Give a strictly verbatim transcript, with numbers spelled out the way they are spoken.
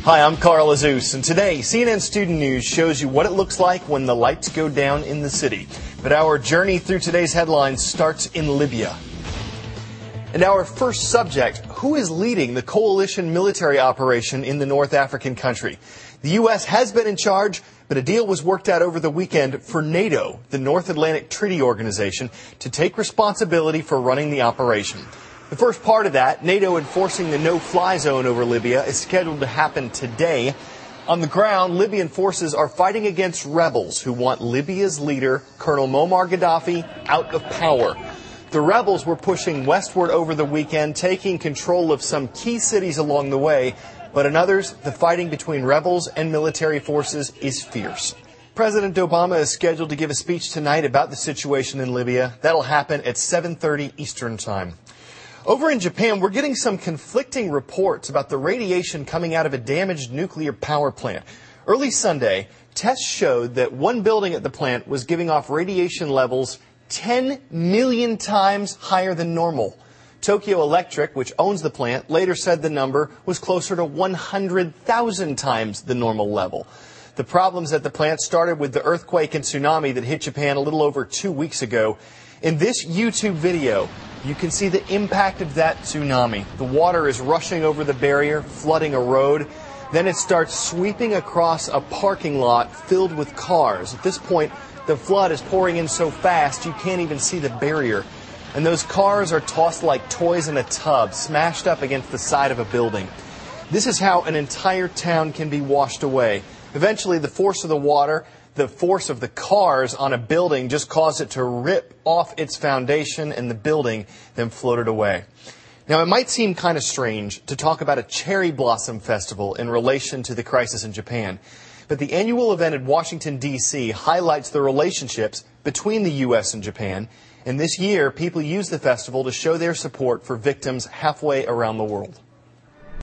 Hi, I'm Carl Azus, and today C N N Student News shows you what it looks like when the lights go down in the city. But our journey through today's headlines starts in Libya. And our first subject, who is leading the coalition military operation in the North African country? The U S has been in charge, but a deal was worked out over the weekend for NATO, the North Atlantic Treaty Organization, to take responsibility for running the operation. The first part of that, NATO enforcing the no-fly zone over Libya, is scheduled to happen today. On the ground, Libyan forces are fighting against rebels who want Libya's leader, Colonel Muammar Gaddafi, out of power. The rebels were pushing westward over the weekend, taking control of some key cities along the way, but in others, the fighting between rebels and military forces is fierce. President Obama is scheduled to give a speech tonight about the situation in Libya. That'll happen at seven thirty Eastern Time. Over in Japan, we're getting some conflicting reports about the radiation coming out of a damaged nuclear power plant. Early Sunday, tests showed that one building at the plant was giving off radiation levels ten million times higher than normal. Tokyo Electric, which owns the plant, later said the number was closer to one hundred thousand times the normal level. The problems at the plant started with the earthquake and tsunami that hit Japan a little over two weeks ago. In this YouTube video, you can see the impact of that tsunami. The water is rushing over the barrier, flooding a road. Then it starts sweeping across a parking lot filled with cars. At this point, the flood is pouring in so fast you can't even see the barrier. And those cars are tossed like toys in a tub, smashed up against the side of a building. This is how an entire town can be washed away. Eventually, the force of the water, the force of the cars on a building just caused it to rip off its foundation, and the building then floated away. Now, it might seem kind of strange to talk about a cherry blossom festival in relation to the crisis in Japan, but the annual event in Washington, D C highlights the relationships between the U S and Japan, and this year people use the festival to show their support for victims halfway around the world.